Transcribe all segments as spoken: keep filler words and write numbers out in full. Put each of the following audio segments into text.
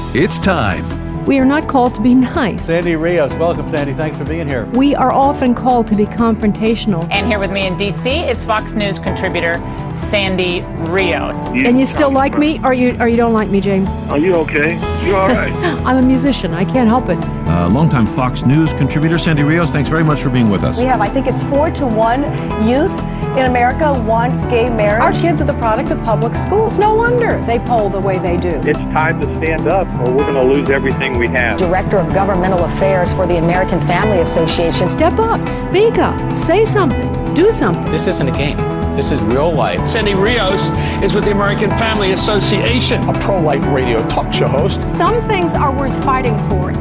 It's time. We are not called to be nice. Sandy Rios. Welcome, Sandy. Thanks for being here. We are often called to be confrontational. And here with me in D C is Fox News contributor Sandy Rios. You and you still like me, or you or you don't like me, James? Are you okay? You all right? I'm a musician. I can't help it. Uh, longtime Fox News contributor Sandy Rios, thanks very much for being with us. We have, I think it's four to one youth in America wants gay marriage. Our kids are the product of public schools. No wonder they poll the way they do. It's time to stand up or we're going to lose everything we have. Director of Governmental Affairs for the American Family Association. Step up, speak up, say something, do something. This isn't a game. This is real life. Sandy Rios is with the American Family Association. A pro-life radio talk show host. Some things are worth fighting for.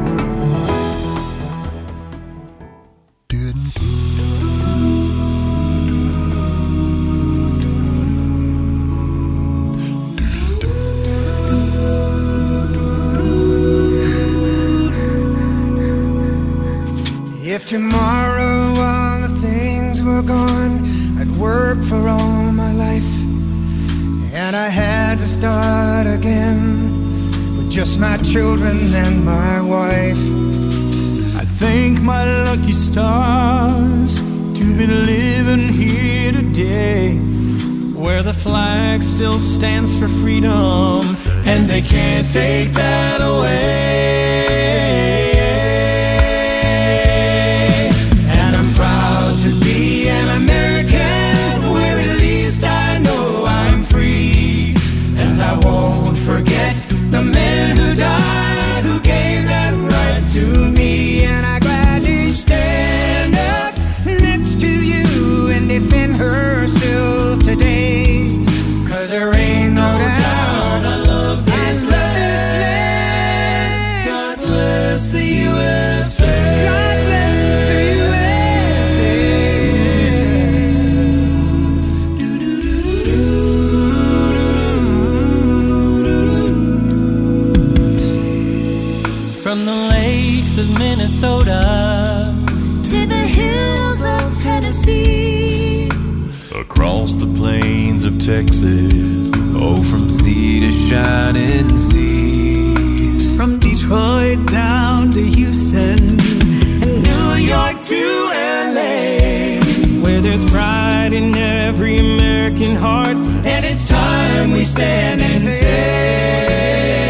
If tomorrow all the things were gone, I'd work for all my life, and I had to start again with just my children and my wife. I thank my lucky stars to be living here today, where the flag still stands for freedom, and they can't take that away. Forget the men who died, who gave that right to me, and I gladly stand up next to you and defend her still today, 'cause there ain't no doubt I love this land. God bless the U S A. God bless the U S A. From the lakes of Minnesota to the hills of Tennessee, across the plains of Texas, oh, from sea to shining sea, from Detroit down to Houston and New York to L A, where there's pride in every American heart, and it's time we stand and say,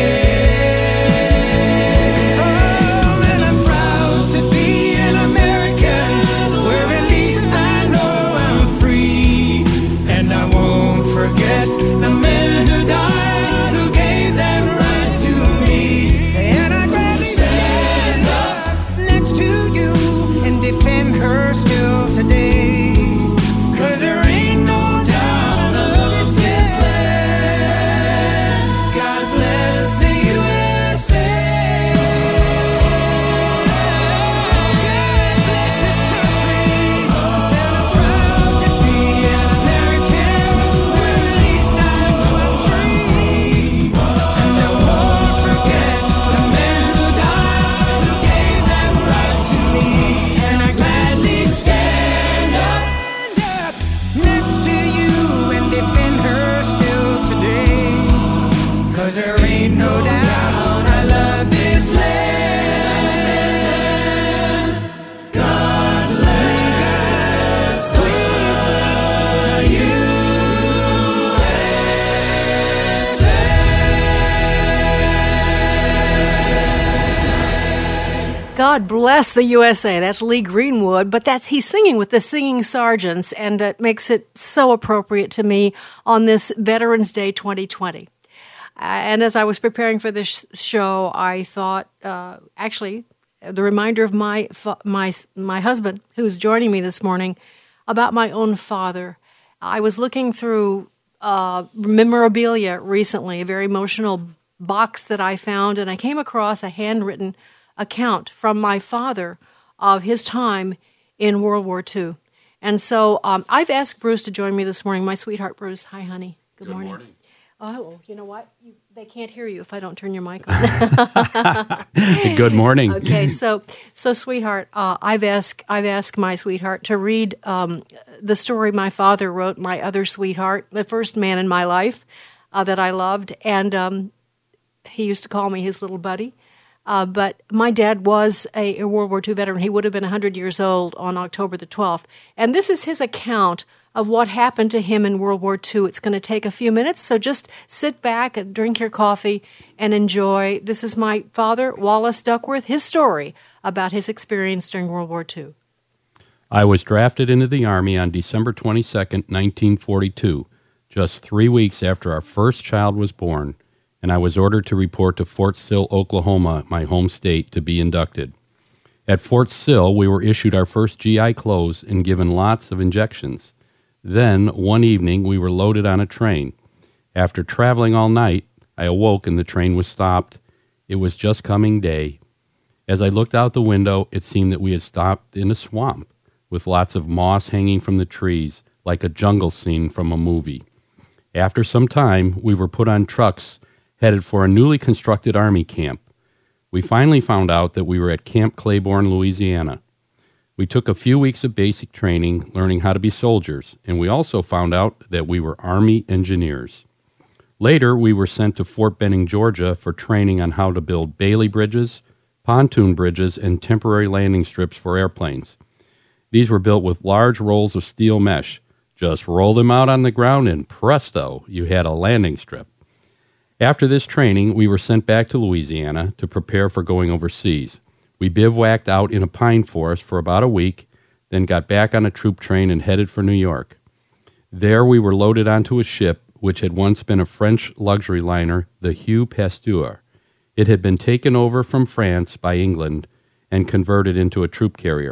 forget the men who died, who gave that right to me, and I gladly stand up next to you and defend her still today, 'cause there ain't no doubt I love this land. God bless the U S A. God bless this country, and I'm proud to be an American. There ain't no doubt I love this land. God bless the U S A. God bless the U S A. That's Lee Greenwood, but that's he's singing with the Singing Sergeants, and it makes it so appropriate to me on this Veterans Day twenty twenty. And as I was preparing for this show, I thought, uh, actually, the reminder of my my my husband, who's joining me this morning, about my own father. I was looking through uh, memorabilia recently, a very emotional box that I found, and I came across a handwritten account from my father of his time in World War Two. And so um, I've asked Bruce to join me this morning. My sweetheart, Bruce. Hi, honey. Good, Good morning. morning. Oh, well, you know what? You, they can't hear you if I don't turn your mic on. Good morning. Okay, so so sweetheart, uh, I've asked I've asked my sweetheart to read um, the story my father wrote, My Other Sweetheart, the first man in my life uh, that I loved, and um, He used to call me his little buddy. Uh, but my dad was a, a World War Two veteran. He would have been one hundred years old on October the twelfth. And this is his account of what happened to him in World War Two. It's going to take a few minutes, so just sit back and drink your coffee and enjoy. This is my father, Wallace Duckworth, his story about his experience during World War Two. I was drafted into the Army on December twenty-second, nineteen forty-two, just three weeks after our first child was born, and I was ordered to report to Fort Sill, Oklahoma, my home state, to be inducted. At Fort Sill, we were issued our first G I clothes and given lots of injections. Then, one evening, we were loaded on a train. After traveling all night, I awoke and the train was stopped. It was just coming day. As I looked out the window, it seemed that we had stopped in a swamp, with lots of moss hanging from the trees, like a jungle scene from a movie. After some time, we were put on trucks headed for a newly constructed Army camp. We finally found out that we were at Camp Claiborne, Louisiana. We took a few weeks of basic training, learning how to be soldiers, and we also found out that we were Army engineers. Later, we were sent to Fort Benning, Georgia, for training on how to build Bailey bridges, pontoon bridges, and temporary landing strips for airplanes. These were built with large rolls of steel mesh. Just roll them out on the ground and presto, you had a landing strip. After this training, we were sent back to Louisiana to prepare for going overseas. We bivouacked out in a pine forest for about a week, then got back on a troop train and headed for New York. There we were loaded onto a ship which had once been a French luxury liner, the Hugh Pasteur. It had been taken over from France by England and converted into a troop carrier.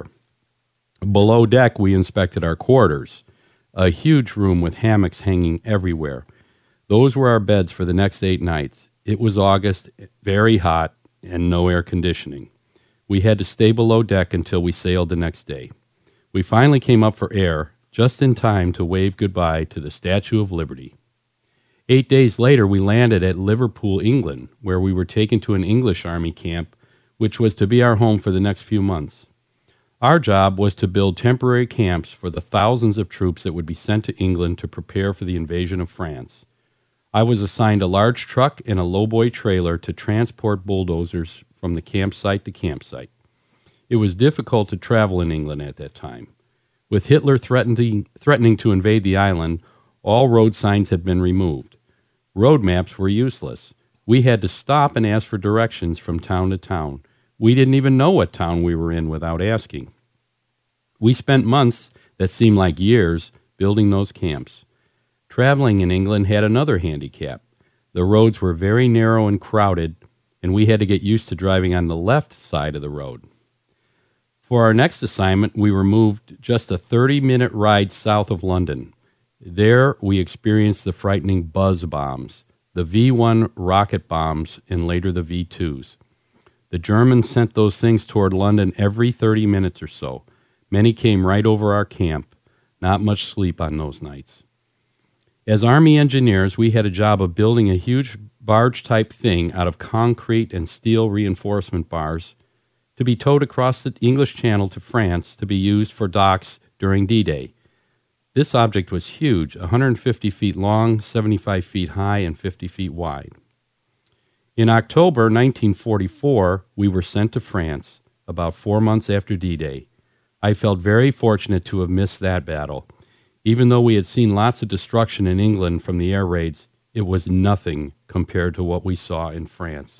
Below deck, we inspected our quarters, a huge room with hammocks hanging everywhere. Those were our beds for the next eight nights. It was August, very hot, and no air conditioning. We had to stay below deck until we sailed the next day. We finally came up for air, just in time to wave goodbye to the Statue of Liberty. Eight days later, we landed at Liverpool, England, where we were taken to an English Army camp, which was to be our home for the next few months. Our job was to build temporary camps for the thousands of troops that would be sent to England to prepare for the invasion of France. I was assigned a large truck and a lowboy trailer to transport bulldozers from the campsite to campsite. It was difficult to travel in England at that time. With Hitler threatening, threatening to invade the island, all road signs had been removed. Road maps were useless. We had to stop and ask for directions from town to town. We didn't even know what town we were in without asking. We spent months that seemed like years building those camps. Traveling in England had another handicap. The roads were very narrow and crowded, and we had to get used to driving on the left side of the road. For our next assignment, we were moved just a thirty-minute ride south of London. There, we experienced the frightening buzz bombs, the V one rocket bombs, and later the V twos. The Germans sent those things toward London every thirty minutes or so. Many came right over our camp. Not much sleep on those nights. As Army engineers, we had a job of building a huge barge-type thing out of concrete and steel reinforcement bars to be towed across the English Channel to France to be used for docks during D-Day. This object was huge, one hundred fifty feet long, seventy-five feet high, and fifty feet wide. In October nineteen forty-four, we were sent to France, about four months after D-Day. I felt very fortunate to have missed that battle. Even though we had seen lots of destruction in England from the air raids, it was nothing compared to what we saw in France.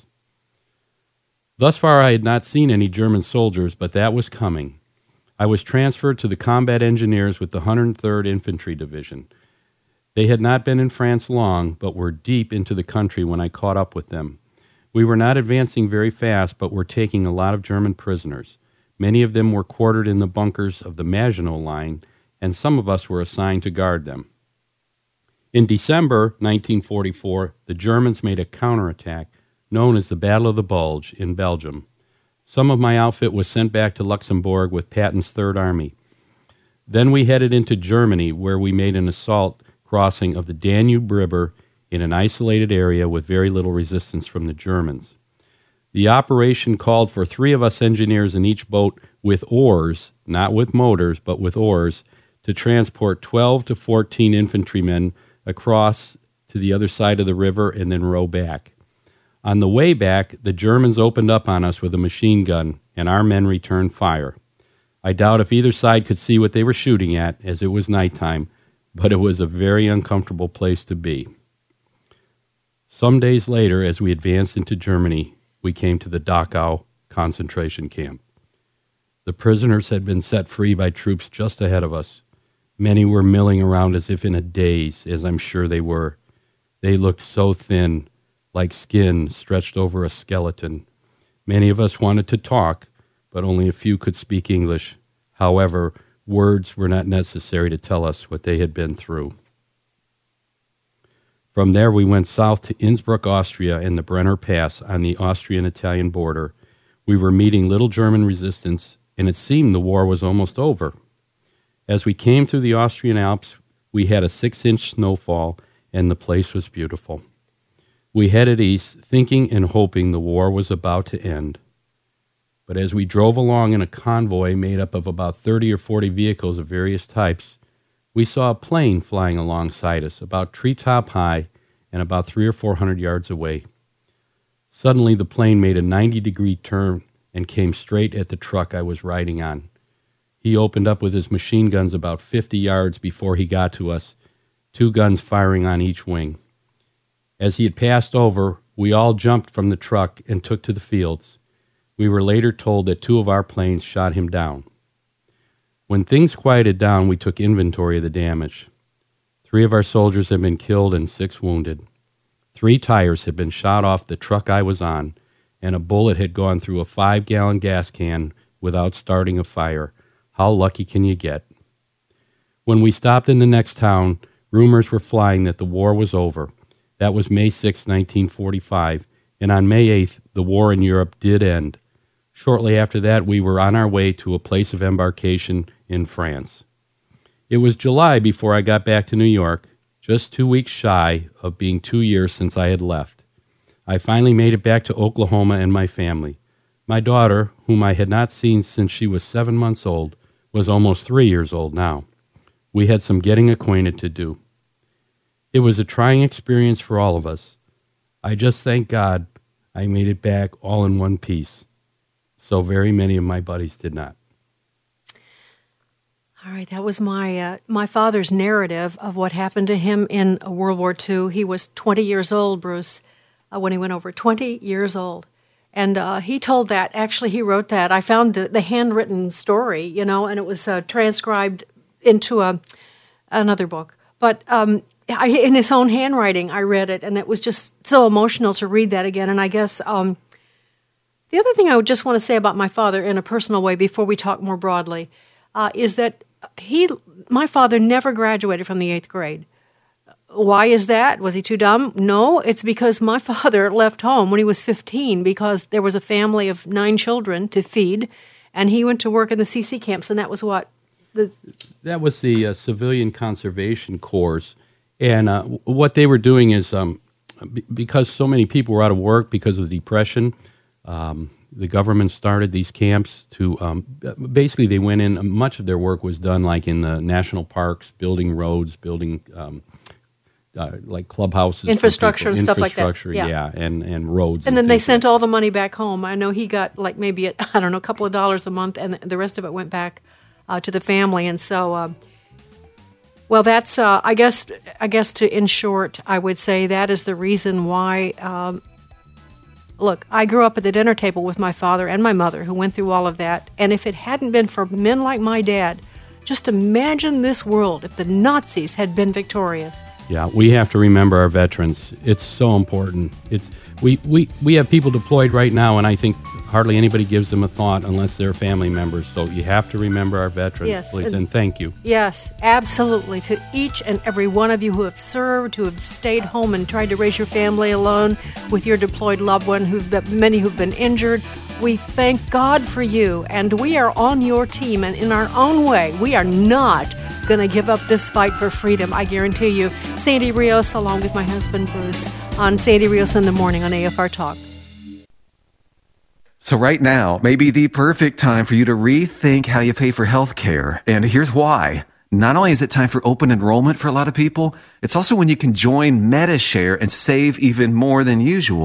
Thus far, I had not seen any German soldiers, but that was coming. I was transferred to the combat engineers with the one hundred third Infantry Division. They had not been in France long, but were deep into the country when I caught up with them. We were not advancing very fast, but were taking a lot of German prisoners. Many of them were quartered in the bunkers of the Maginot Line, and some of us were assigned to guard them. In December nineteen forty-four, the Germans made a counterattack known as the Battle of the Bulge in Belgium. Some of my outfit was sent back to Luxembourg with Patton's Third Army. Then we headed into Germany, where we made an assault crossing of the Danube River in an isolated area with very little resistance from the Germans. The operation called for three of us engineers in each boat with oars, not with motors, but with oars, to transport twelve to fourteen infantrymen across to the other side of the river and then row back. On the way back, the Germans opened up on us with a machine gun, and our men returned fire. I doubt if either side could see what they were shooting at, as it was nighttime, but it was a very uncomfortable place to be. Some days later, as we advanced into Germany, we came to the Dachau concentration camp. The prisoners had been set free by troops just ahead of us. Many were milling around as if in a daze, as I'm sure they were. They looked so thin, like skin stretched over a skeleton. Many of us wanted to talk, but only a few could speak English. However, words were not necessary to tell us what they had been through. From there, we went south to Innsbruck, Austria, and the Brenner Pass on the Austrian-Italian border. We were meeting little German resistance, and it seemed the war was almost over. As we came through the Austrian Alps, we had a six-inch snowfall, and the place was beautiful. We headed east, thinking and hoping the war was about to end. But as we drove along in a convoy made up of about thirty or forty vehicles of various types, we saw a plane flying alongside us, about treetop high and about three or four hundred yards away. Suddenly, the plane made a ninety-degree turn and came straight at the truck I was riding on. He opened up with his machine guns about fifty yards before he got to us, two guns firing on each wing. As he had passed over, we all jumped from the truck and took to the fields. We were later told that two of our planes shot him down. When things quieted down, we took inventory of the damage. Three of our soldiers had been killed and six wounded. Three tires had been shot off the truck I was on, and a bullet had gone through a five-gallon gas can without starting a fire. How lucky can you get? When we stopped in the next town, rumors were flying that the war was over. That was May sixth, nineteen forty-five, and on May eighth, the war in Europe did end. Shortly after that, we were on our way to a place of embarkation in France. It was July before I got back to New York, just two weeks shy of being two years since I had left. I finally made it back to Oklahoma and my family. My daughter, whom I had not seen since she was seven months old, was almost three years old now. We had some getting acquainted to do. It was a trying experience for all of us. I just thank God I made it back all in one piece. So very many of my buddies did not. All right, that was my uh, my father's narrative of what happened to him in World War Two. He was twenty years old, Bruce, uh, when he went over. twenty years old. And uh, he told that, actually he wrote that. I found the, the handwritten story, you know, and it was uh, transcribed into a another book. But um, I, in his own handwriting, I read it, and it was just so emotional to read that again. And I guess um, the other thing I would just want to say about my father in a personal way before we talk more broadly uh, is that he, my father never graduated from the eighth grade. Why is that? Was he too dumb? No, it's because my father left home when he was fifteen because there was a family of nine children to feed, and he went to work in the C C camps, and that was what? The that was the uh, Civilian Conservation Corps. And uh, what they were doing is, um, b- because so many people were out of work because of the Depression, um, the government started these camps to, um, basically they went in, much of their work was done like in the national parks, building roads, building um, uh, like clubhouses. Infrastructure and stuff like that. Infrastructure, yeah. yeah, and, and roads. And, and then they sent like all the money back home. I know he got like maybe, a, I don't know, a couple of dollars a month, and the rest of it went back uh, to the family. And so... Uh, Well, that's, uh, I guess, I guess to, in short, I would say that is the reason why, um, look, I grew up at the dinner table with my father and my mother who went through all of that. And if it hadn't been for men like my dad, just imagine this world if the Nazis had been victorious. Yeah, we have to remember our veterans. It's so important. It's we, we, we have people deployed right now, and I think hardly anybody gives them a thought unless they're family members. So you have to remember our veterans, yes, please, and, and thank you. Yes, absolutely. To each and every one of you who have served, who have stayed home and tried to raise your family alone with your deployed loved one, who've many who've been injured, we thank God for you, and we are on your team, and in our own way, we are not going to give up this fight for freedom, I guarantee you. Sandy Rios, along with my husband, Bruce, on Sandy Rios in the Morning on A F R Talk. So right now may be the perfect time for you to rethink how you pay for health care. And here's why. Not only is it time for open enrollment for a lot of people, it's also when you can join MediShare and save even more than usual.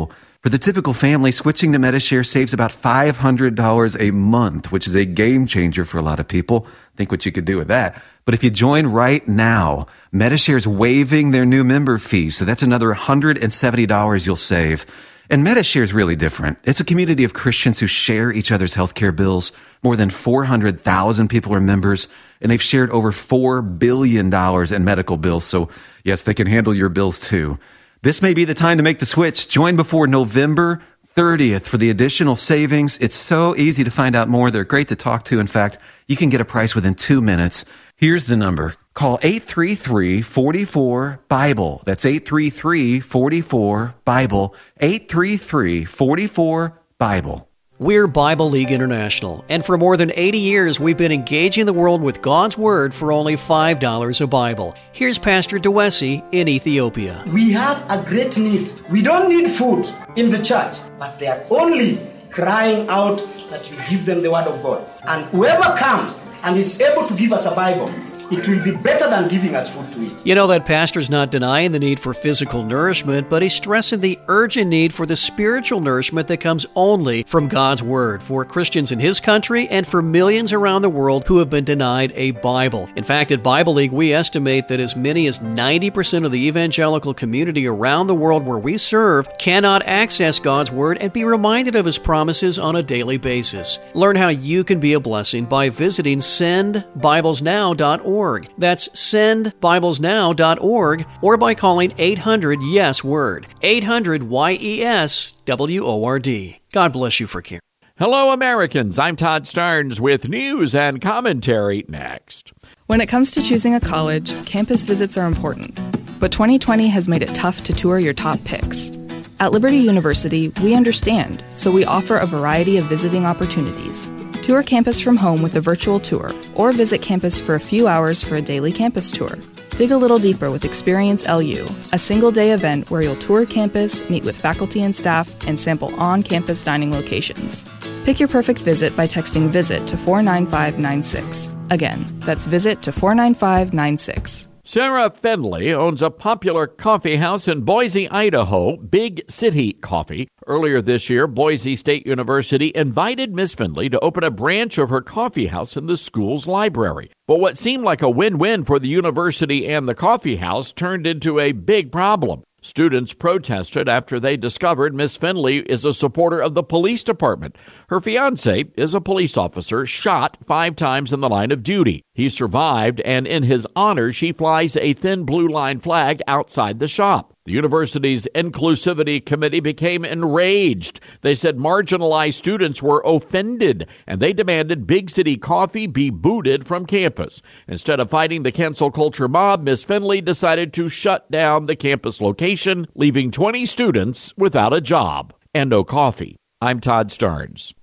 For the typical family, switching to Medi-Share saves about five hundred dollars a month, which is a game changer for a lot of people. Think what you could do with that. But if you join right now, Medi-Share is waiving their new member fee, so that's another one hundred seventy dollars you'll save. And Medi-Share is really different. It's a community of Christians who share each other's healthcare bills. More than four hundred thousand people are members, and they've shared over four billion dollars in medical bills. So yes, they can handle your bills too. This may be the time to make the switch. Join before November thirtieth for the additional savings. It's so easy to find out more. They're great to talk to. In fact, you can get a price within two minutes. Here's the number. Call eight three three, four four, BIBLE. That's eight three three, four four, BIBLE. eight three three, four four, BIBLE. We're Bible League International, and for more than eighty years, we've been engaging the world with God's Word for only five dollars a Bible. Here's Pastor Dewesi in Ethiopia. We have a great need. We don't need food in the church, but they are only crying out that you give them the Word of God. And whoever comes and is able to give us a Bible, it will be better than giving us food to eat. You know, that pastor's not denying the need for physical nourishment, but he's stressing the urgent need for the spiritual nourishment that comes only from God's Word for Christians in his country and for millions around the world who have been denied a Bible. In fact, at Bible League, we estimate that as many as ninety percent of the evangelical community around the world where we serve cannot access God's Word and be reminded of his promises on a daily basis. Learn how you can be a blessing by visiting send bibles now dot org. That's send bibles now dot org, or by calling eight hundred yes word, eight hundred Y E S W O R D. God bless you for caring. Hello, Americans. I'm Todd Starnes with news and commentary next. When it comes to choosing a college, campus visits are important, but twenty twenty has made it tough to tour your top picks. At Liberty University, we understand, so we offer a variety of visiting opportunities. Tour campus from home with a virtual tour, or visit campus for a few hours for a daily campus tour. Dig a little deeper with Experience L U, a single-day event where you'll tour campus, meet with faculty and staff, and sample on-campus dining locations. Pick your perfect visit by texting VISIT to four nine five nine six. Again, that's VISIT to four nine five nine six. Sarah Fendley owns a popular coffee house in Boise, Idaho, Big City Coffee. Earlier this year, Boise State University invited Miz Fendley to open a branch of her coffee house in the school's library. But what seemed like a win-win for the university and the coffee house turned into a big problem. Students protested after they discovered Miz Fendley is a supporter of the police department. Her fiancé is a police officer shot five times in the line of duty. He survived, and in his honor, she flies a thin blue line flag outside the shop. The university's inclusivity committee became enraged. They said marginalized students were offended, and they demanded Big City Coffee be booted from campus. Instead of fighting the cancel culture mob, Miz Fendley decided to shut down the campus location, leaving twenty students without a job and no coffee. I'm Todd Starnes.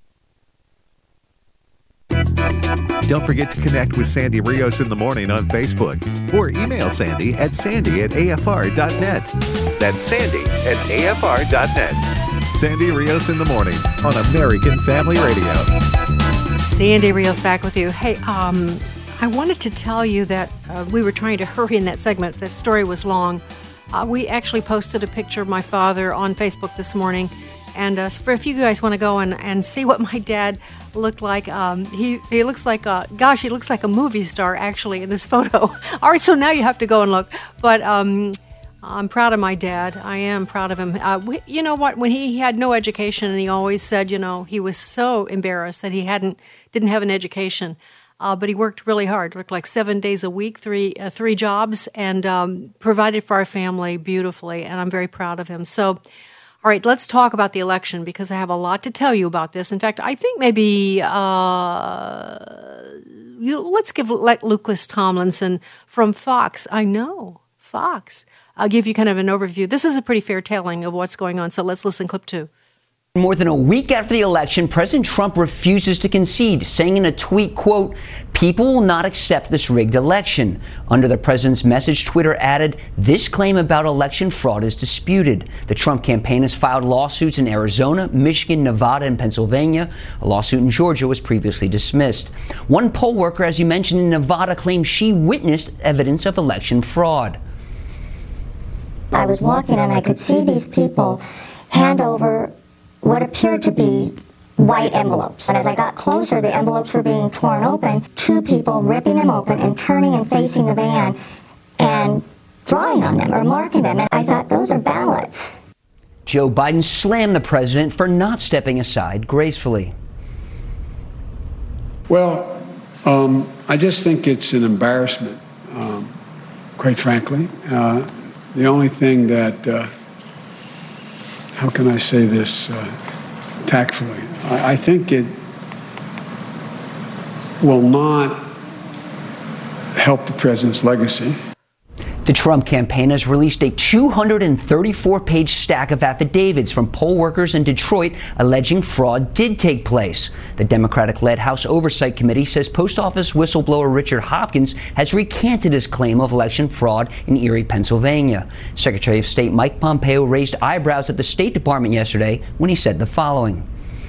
Don't forget to connect with Sandy Rios in the morning on Facebook or email Sandy at sandy at A F R dot net. That's Sandy at A F R dot net. Sandy Rios in the morning on American Family Radio. Sandy Rios back with you. Hey, um, I wanted to tell you that uh, we were trying to hurry in that segment. The story was long. Uh, we actually posted a picture of my father on Facebook this morning. And uh, for if you guys want to go and, and see what my dad looked like, um, he he looks like a, gosh, he looks like a movie star actually in this photo. All right, so now you have to go and look. But um, I'm proud of my dad. I am proud of him. Uh, we, you know what? When he, he had no education, and he always said, you know, he was so embarrassed that he hadn't didn't have an education. Uh, but he worked really hard, worked like seven days a week, three uh, three jobs, and um, provided for our family beautifully. And I'm very proud of him. So. All right, let's talk about the election because I have a lot to tell you about this. In fact, I think maybe uh, you know, let's give let Lucas Tomlinson from Fox. I know, Fox. I'll give you kind of an overview. This is a pretty fair telling of what's going on, so let's listen clip two. More than a week after the election, President Trump refuses to concede, saying in a tweet, quote, "People will not accept this rigged election." Under the president's message, Twitter added, "This claim about election fraud is disputed." The Trump campaign has filed lawsuits in Arizona, Michigan, Nevada, and Pennsylvania. A lawsuit in Georgia was previously dismissed. One poll worker, as you mentioned, in Nevada claimed she witnessed evidence of election fraud. I was walking and I could see these people hand over what appeared to be white envelopes. And as I got closer, the envelopes were being torn open, two people ripping them open and turning and facing the van and drawing on them or marking them. And I thought, those are ballots. Joe Biden slammed the president for not stepping aside gracefully. Well, um, I just think it's an embarrassment, um, quite frankly. Uh, the only thing that, uh, how can I say this uh, tactfully? I, I think it will not help the president's legacy. The Trump campaign has released a two hundred thirty-four page stack of affidavits from poll workers in Detroit alleging fraud did take place. The Democratic-led House Oversight Committee says Post Office whistleblower Richard Hopkins has recanted his claim of election fraud in Erie, Pennsylvania. Secretary of State Mike Pompeo raised eyebrows at the State Department yesterday when he said the following.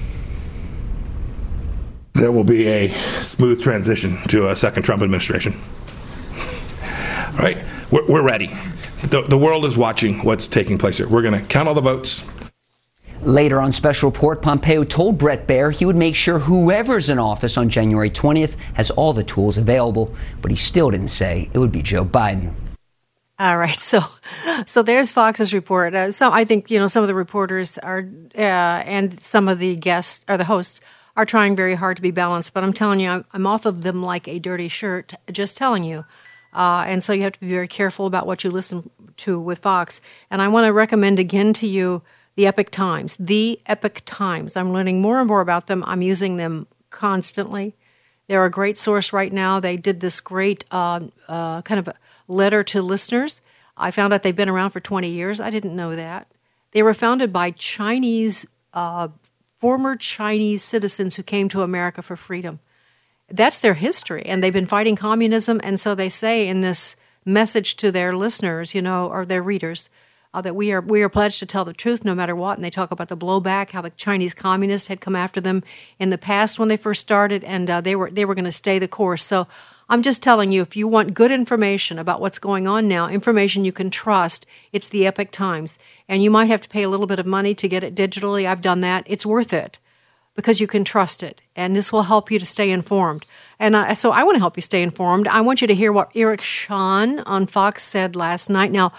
There will be a smooth transition to a second Trump administration. All right? We're, we're ready. The, the world is watching what's taking place here. We're going to count all the votes. Later on Special Report, Pompeo told Bret Baier he would make sure whoever's in office on January twentieth has all the tools available, but he still didn't say it would be Joe Biden. All right, so so there's Fox's report. Uh, so I think, you know, some of the reporters are uh, and some of the guests or the hosts are trying very hard to be balanced, but I'm telling you, I'm, I'm off of them like a dirty shirt, just telling you. Uh, and so you have to be very careful about what you listen to with Fox. And I want to recommend again to you the Epoch Times, the Epoch Times. I'm learning more and more about them. I'm using them constantly. They're a great source right now. They did this great uh, uh, kind of a letter to listeners. I found out they've been around for twenty years. I didn't know that. They were founded by Chinese, uh, former Chinese citizens who came to America for freedom. That's their history, and they've been fighting communism, and so they say in this message to their listeners, you know, or their readers, uh, that we are we are pledged to tell the truth no matter what, and they talk about the blowback, how the Chinese communists had come after them in the past when they first started, and uh, they were they were going to stay the course. So I'm just telling you, if you want good information about what's going on now, information you can trust, it's the Epoch Times, and you might have to pay a little bit of money to get it digitally. I've done that. It's worth it, because you can trust it, and this will help you to stay informed. And uh, so I want to help you stay informed. I want you to hear what Eric Shawn on Fox said last night. Now,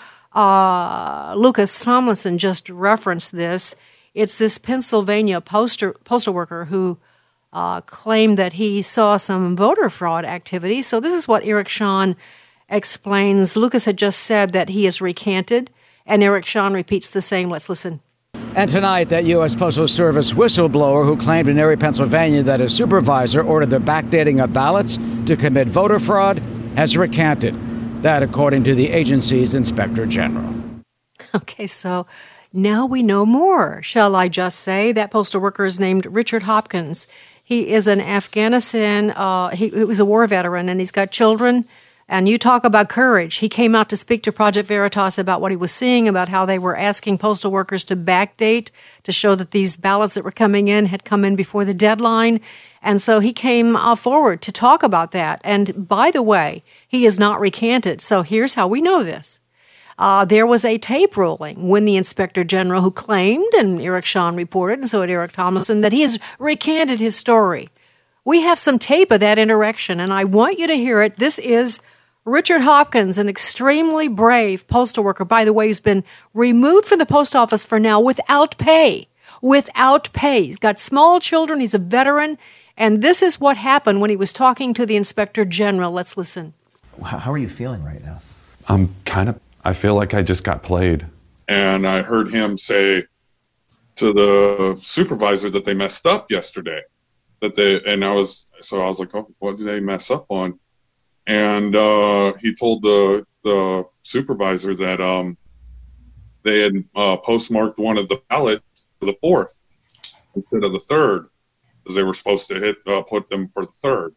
uh, Lucas Tomlinson just referenced this. It's this Pennsylvania poster, postal worker who uh, claimed that he saw some voter fraud activity. So this is what Eric Shawn explains. Lucas had just said that he has recanted, and Eric Shawn repeats the same. Let's listen. And tonight, that U S. Postal Service whistleblower who claimed in Erie, Pennsylvania that his supervisor ordered the backdating of ballots to commit voter fraud has recanted. That, according to the agency's inspector general. Okay, so now we know more, shall I just say. That postal worker is named Richard Hopkins. He is an Afghanistan, uh, he, he was a war veteran, and he's got children. And you talk about courage. He came out to speak to Project Veritas about what he was seeing, about how they were asking postal workers to backdate to show that these ballots that were coming in had come in before the deadline. And so he came uh, forward to talk about that. And by the way, he is not recanted. So here's how we know this. Uh, there was a tape ruling when the Inspector General, who claimed, and Eric Shawn reported, and so did Eric Tomlinson, that he has recanted his story. We have some tape of that interaction, and I want you to hear it. This is Richard Hopkins, an extremely brave postal worker, by the way, who's been removed from the post office for now without pay. Without pay. He's got small children. He's a veteran. And this is what happened when he was talking to the Inspector General. Let's listen. How are you feeling right now? I'm kind of, I feel like I just got played. And I heard him say to the supervisor that they messed up yesterday. That they, and I was, so I was like, oh, what did they mess up on? And uh, he told the the supervisor that um, they had uh, postmarked one of the ballots for the fourth instead of the third, because they were supposed to hit uh, put them for the third.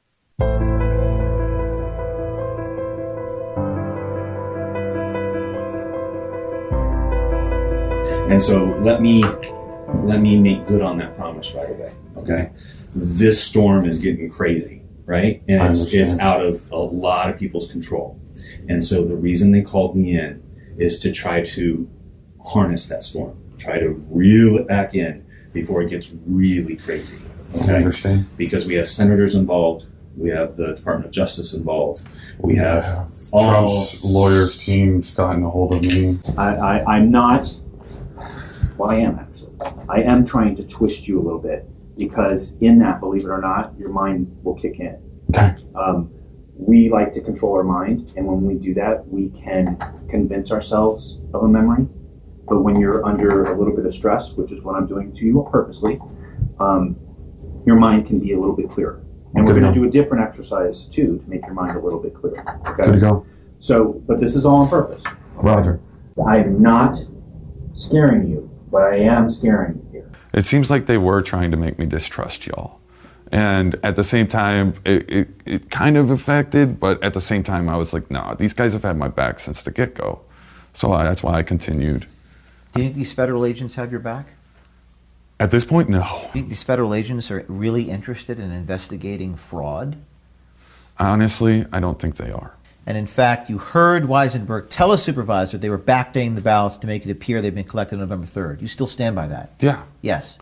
And so let me let me make good on that promise right away. Okay, this storm is getting crazy. Right? And it's, it's out of a lot of people's control. And so the reason they called me in is to try to harness that storm. try to reel it back in before it gets really crazy. Okay? I understand. Because we have senators involved, we have the Department of Justice involved, we have yeah. all Trump's lawyers team's gotten a hold of me. I, I, I'm not, well, I am actually. I am trying to twist you a little bit because in that, believe it or not, your mind will kick in. Okay. Um, we like to control our mind, and when we do that, we can convince ourselves of a memory. But when you're under a little bit of stress, which is what I'm doing to you purposely, um, your mind can be a little bit clearer. And we're going to do a different exercise, too, to make your mind a little bit clearer. Okay? Good to go. So, but this is all on purpose. Roger. I am not scaring you, but I am scaring you here. It seems like they were trying to make me distrust y'all. And at the same time, it, it, it kind of affected, but at the same time, I was like, no, these guys have had my back since the get-go. So I, that's why I continued. Do you think these federal agents have your back? At this point, no. Do you think these federal agents are really interested in investigating fraud? Honestly, I don't think they are. And in fact, you heard Weisenberg tell a supervisor they were backdating the ballots to make it appear they'd been collected on November third. You still stand by that? Yeah. Yes.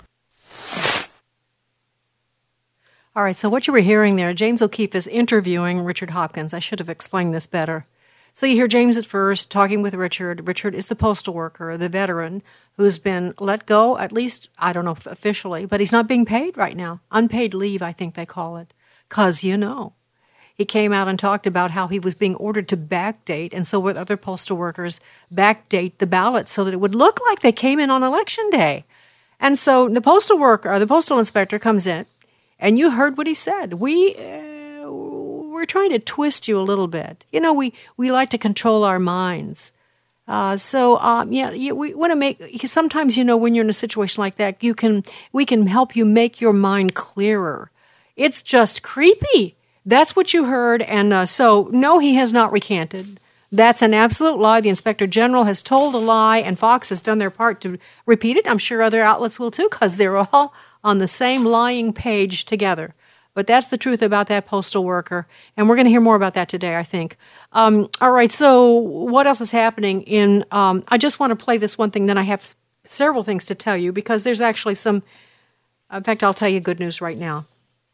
All right, so what you were hearing there, James O'Keefe is interviewing Richard Hopkins. I should have explained this better. So you hear James at first talking with Richard. Richard is the postal worker, the veteran, who's been let go, at least, I don't know officially, but he's not being paid right now. Unpaid leave, I think they call it. Because, you know, he came out and talked about how he was being ordered to backdate, and so with other postal workers, backdate the ballots so that it would look like they came in on Election Day. And so the postal worker, or the postal inspector comes in, and you heard what he said. We, uh, we're trying to twist you a little bit. You know, we, we like to control our minds. Uh, so, um, yeah, you, we want to make, sometimes, you know, when you're in a situation like that, you can, we can help you make your mind clearer. It's just creepy. That's what you heard. And uh, so, no, he has not recanted. That's an absolute lie. The Inspector General has told a lie, and Fox has done their part to repeat it. I'm sure other outlets will too, because they're all on the same lying page together. But that's the truth about that postal worker, and we're going to hear more about that today, I think. Um, all right, so what else is happening in, um, I just want to play this one thing, then I have several things to tell you, because there's actually some, in fact, I'll tell you good news right now.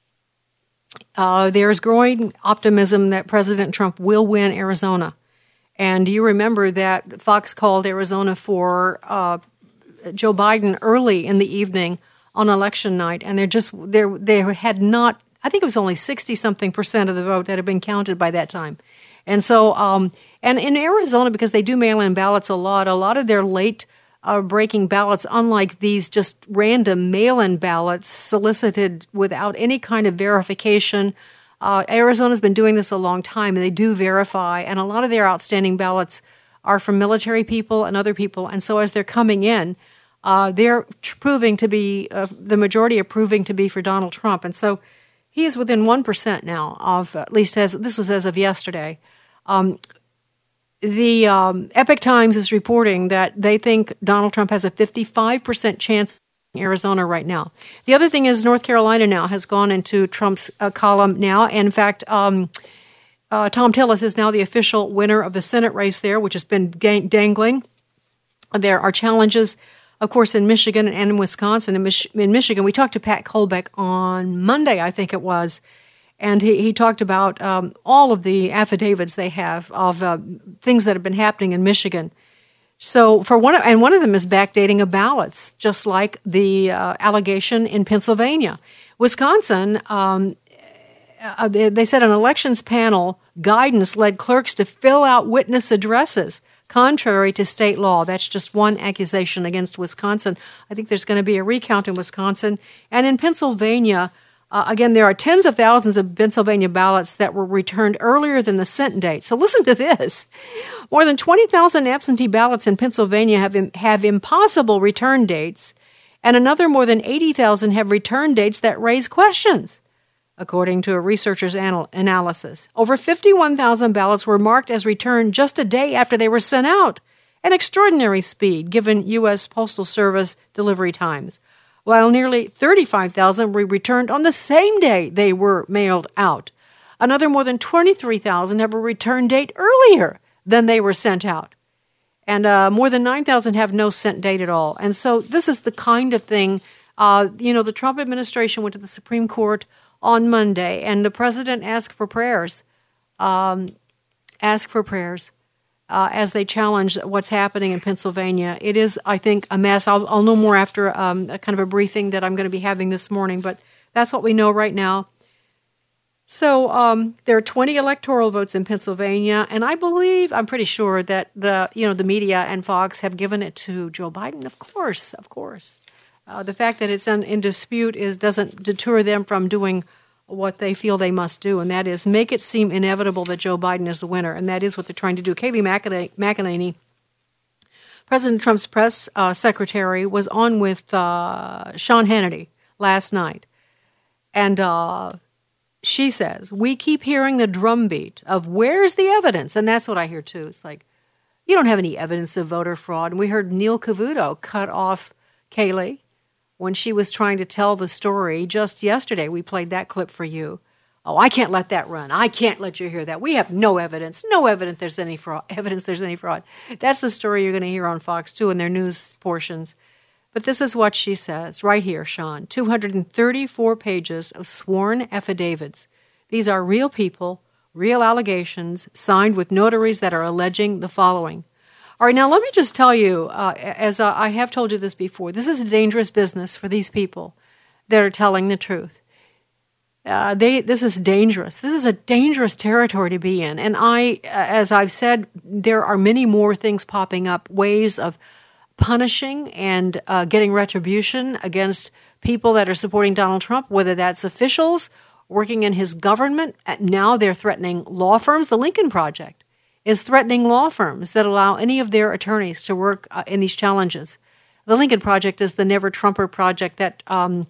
Uh, there's growing optimism that President Trump will win Arizona. And you remember that Fox called Arizona for uh, Joe Biden early in the evening on election night, and they're just they they had not. I think it was only sixty something percent of the vote that had been counted by that time, and so um, and in Arizona, because they do mail-in ballots a lot, a lot of their late uh, breaking ballots, unlike these just random mail-in ballots solicited without any kind of verification. Uh, Arizona's been doing this a long time, and they do verify, and a lot of their outstanding ballots are from military people and other people, and so as they're coming in, uh, they're proving to be, uh, the majority are proving to be for Donald Trump, and so he is within one percent now of, at least as, this was as of yesterday. Um, the um, Epoch Times is reporting that they think Donald Trump has a fifty-five percent chance Arizona right now. The other thing is North Carolina now has gone into Trump's uh, column now. And in fact, um, uh, Tom Tillis is now the official winner of the Senate race there, which has been gang- dangling. There are challenges, of course, in Michigan and in Wisconsin. In, Mich- in Michigan, we talked to Pat Kolbeck on Monday, I think it was, and he, he talked about um, all of the affidavits they have of uh, things that have been happening in Michigan. So for one, and one of them is backdating of ballots, just like the uh, allegation in Pennsylvania. Wisconsin, um, uh, they, they said an elections panel guidance led clerks to fill out witness addresses, contrary to state law. That's just one accusation against Wisconsin. I think there's going to be a recount in Wisconsin. And in Pennsylvania, Uh, again, there are tens of thousands of Pennsylvania ballots that were returned earlier than the sent date. So listen to this. More than twenty thousand absentee ballots in Pennsylvania have, im- have impossible return dates, and another more than eighty thousand have return dates that raise questions, according to a researcher's anal- analysis. Over fifty-one thousand ballots were marked as returned just a day after they were sent out, an extraordinary speed given U S Postal Service delivery times, while nearly thirty-five thousand were returned on the same day they were mailed out. Another more than twenty-three thousand have a return date earlier than they were sent out. And uh, more than nine thousand have no sent date at all. And so this is the kind of thing, uh, you know, the Trump administration went to the Supreme Court on Monday, and the president asked for prayers, um, asked for prayers uh, as they challenge what's happening in Pennsylvania. It is, I think, a mess. I'll, I'll know more after um, a kind of a briefing that I'm going to be having this morning, but that's what we know right now. So um, there are twenty electoral votes in Pennsylvania, and I believe, I'm pretty sure that the you know the media and Fox have given it to Joe Biden. Of course, of course. Uh, the fact that it's in, in dispute is doesn't deter them from doing what they feel they must do, and that is make it seem inevitable that Joe Biden is the winner, and that is what they're trying to do. Kayleigh McEnany, President Trump's press uh, secretary, was on with uh, Sean Hannity last night, and uh, she says, we keep hearing the drumbeat of where's the evidence, and that's what I hear too. It's like, you don't have any evidence of voter fraud, and we heard Neil Cavuto cut off Kayleigh when she was trying to tell the story just yesterday. We played that clip for you. Oh, I can't let that run. I can't let you hear that. We have no evidence, no evidence there's any fraud. Evidence there's any fraud. That's the story you're going to hear on Fox two in their news portions. But this is what she says right here, Sean. two hundred thirty-four pages of sworn affidavits. These are real people, real allegations, signed with notaries that are alleging the following. All right, now let me just tell you, uh, as uh, I have told you this before, this is a dangerous business for these people that are telling the truth. Uh, they, this is dangerous. This is a dangerous territory to be in. And I, as I've said, there are many more things popping up, ways of punishing and uh, getting retribution against people that are supporting Donald Trump, whether that's officials working in his government. Now they're threatening law firms. The Lincoln Project is threatening law firms that allow any of their attorneys to work uh, in these challenges. The Lincoln Project is the Never Trumper project that, um,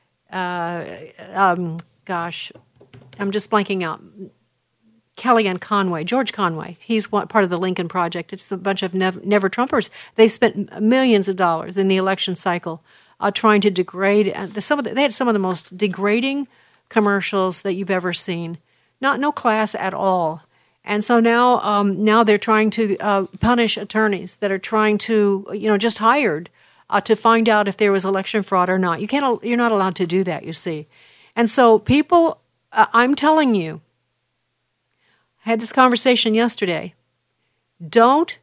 uh, um, gosh, I'm just blanking out. Kellyanne Conway, George Conway, he's one, part of the Lincoln Project. It's a bunch of nev- Never Trumpers. They spent millions of dollars in the election cycle uh, trying to degrade. Uh, the, some of the, they had some of the most degrading commercials that you've ever seen. Not no class at all. And so now, um, now they're trying to uh, punish attorneys that are trying to, you know, just hired uh, to find out if there was election fraud or not. You can't. You're not allowed to do that. You see, and so people, uh, I'm telling you. I had this conversation yesterday. Don't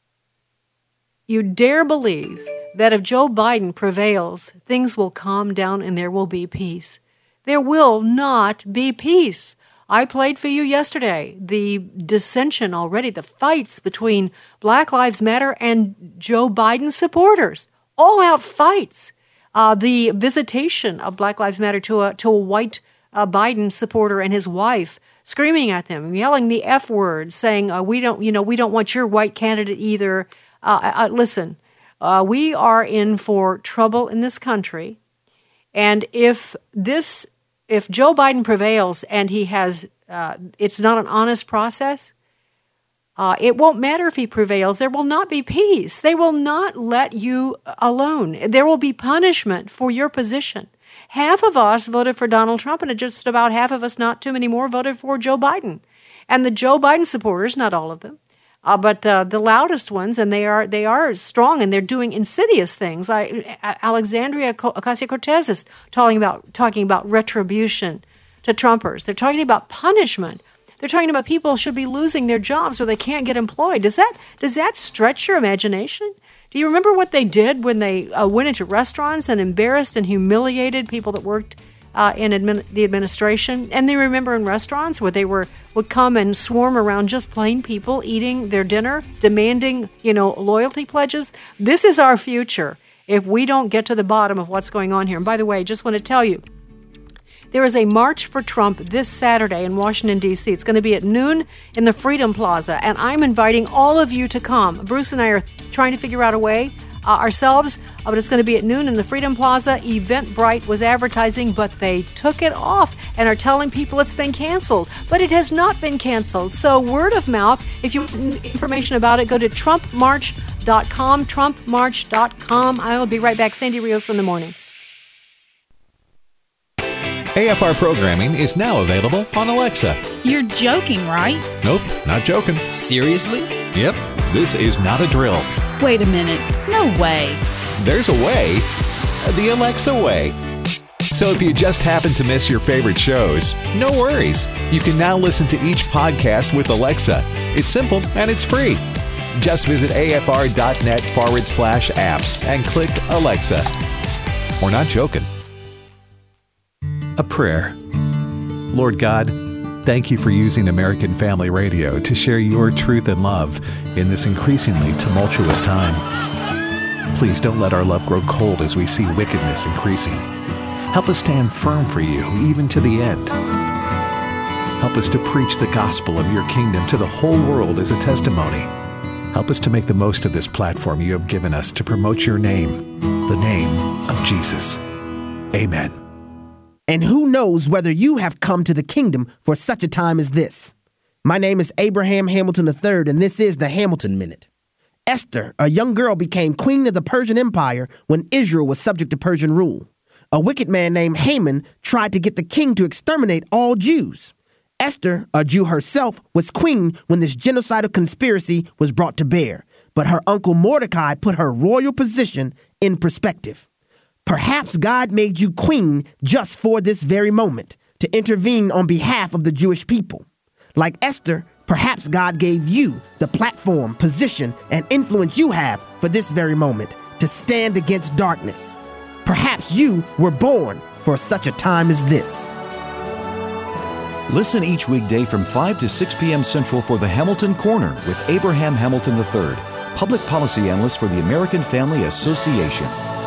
you dare believe that if Joe Biden prevails, things will calm down and there will be peace. There will not be peace. I played for you yesterday the dissension already, the fights between Black Lives Matter and Joe Biden supporters. All-out fights. Uh, the visitation of Black Lives Matter to a, to a white uh, Biden supporter and his wife, screaming at them, yelling the F word, saying, uh, "We don't, you know, we don't want your white candidate either." Uh, uh, listen, uh, we are in for trouble in this country, and if this, if Joe Biden prevails and he has, uh, it's not an honest process. Uh, it won't matter if he prevails. There will not be peace. They will not let you alone. There will be punishment for your position. Half of us voted for Donald Trump, and just about half of us, not too many more, voted for Joe Biden. And the Joe Biden supporters, not all of them, uh, but uh, the loudest ones, and they are they are strong, and they're doing insidious things. I, Alexandria Ocasio-Cortez is talking about talking about retribution to Trumpers. They're talking about punishment. They're talking about people should be losing their jobs or they can't get employed. Does that does that stretch your imagination? Do you remember what they did when they uh, went into restaurants and embarrassed and humiliated people that worked uh, in admin- the administration? And they remember in restaurants where they were would come and swarm around just plain people eating their dinner, demanding, you know, loyalty pledges. This is our future if we don't get to the bottom of what's going on here. And by the way, I just want to tell you, there is a March for Trump this Saturday in Washington, D C It's going to be at noon in the Freedom Plaza, and I'm inviting all of you to come. Bruce and I are trying to figure out a way uh, ourselves, uh, but it's going to be at noon in the Freedom Plaza. Eventbrite was advertising, but they took it off and are telling people it's been canceled. But it has not been canceled. So word of mouth, if you want information about it, go to trump march dot com, trump march dot com. I'll be right back. Sandy Rios in the morning. A F R programming is now available on Alexa. You're joking, right? Nope, not joking. Seriously? Yep. This is not a drill. Wait a minute. No way. There's a way. The Alexa way. So if you just happen to miss your favorite shows, no worries. You can now listen to each podcast with Alexa. It's simple and it's free. Just visit afr.net forward slash apps and click Alexa. We're not joking. A prayer. Lord God, thank you for using American Family Radio to share your truth and love in this increasingly tumultuous time. Please don't let our love grow cold as we see wickedness increasing. Help us stand firm for you even to the end. Help us to preach the gospel of your kingdom to the whole world as a testimony. Help us to make the most of this platform you have given us to promote your name, the name of Jesus. Amen. And who knows whether you have come to the kingdom for such a time as this. My name is Abraham Hamilton the third, and this is the Hamilton Minute. Esther, a young girl, became queen of the Persian Empire when Israel was subject to Persian rule. A wicked man named Haman tried to get the king to exterminate all Jews. Esther, a Jew herself, was queen when this genocidal conspiracy was brought to bear, but her uncle Mordecai put her royal position in perspective. Perhaps God made you queen just for this very moment, to intervene on behalf of the Jewish people. Like Esther, perhaps God gave you the platform, position, and influence you have for this very moment to stand against darkness. Perhaps you were born for such a time as this. Listen each weekday from five to six p.m. Central for the Hamilton Corner with Abraham Hamilton the third, Public Policy Analyst for the American Family Association.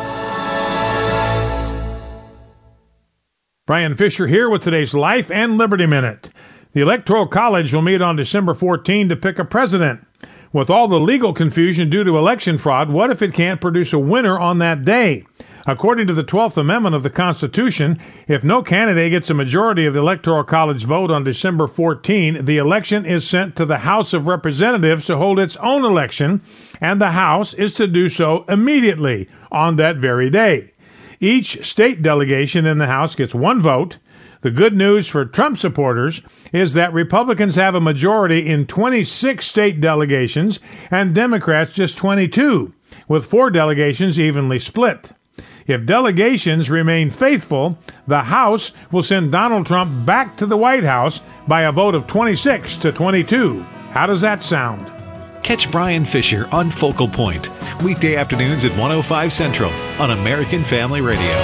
Brian Fisher here with today's Life and Liberty Minute. The Electoral College will meet on December fourteenth to pick a president. With all the legal confusion due to election fraud, what if it can't produce a winner on that day? According to the twelfth Amendment of the Constitution, if no candidate gets a majority of the Electoral College vote on December fourteenth, the election is sent to the House of Representatives to hold its own election, and the House is to do so immediately on that very day. Each state delegation in the House gets one vote. The good news for Trump supporters is that Republicans have a majority in twenty-six state delegations and Democrats just twenty-two, with four delegations evenly split. If delegations remain faithful, the House will send Donald Trump back to the White House by a vote of twenty-six to twenty-two. How does that sound? Catch Brian Fisher on Focal Point, weekday afternoons at one oh five Central on American Family Radio.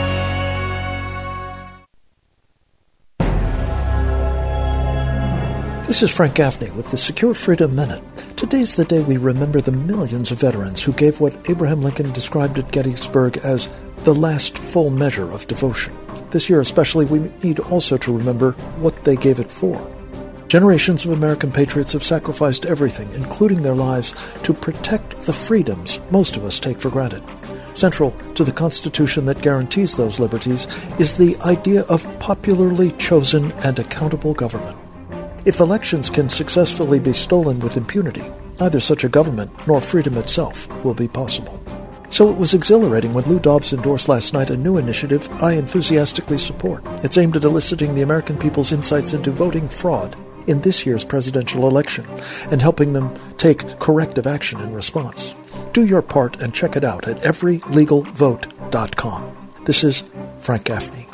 This is Frank Gaffney with the Secure Freedom Minute. Today's the day we remember the millions of veterans who gave what Abraham Lincoln described at Gettysburg as the last full measure of devotion. This year especially, we need also to remember what they gave it for. Generations of American patriots have sacrificed everything, including their lives, to protect the freedoms most of us take for granted. Central to the Constitution that guarantees those liberties is the idea of popularly chosen and accountable government. If elections can successfully be stolen with impunity, neither such a government nor freedom itself will be possible. So it was exhilarating when Lou Dobbs endorsed last night a new initiative I enthusiastically support. It's aimed at eliciting the American people's insights into voting fraud in this year's presidential election and helping them take corrective action in response. Do your part and check it out at every legal vote dot com. This is Frank Gaffney.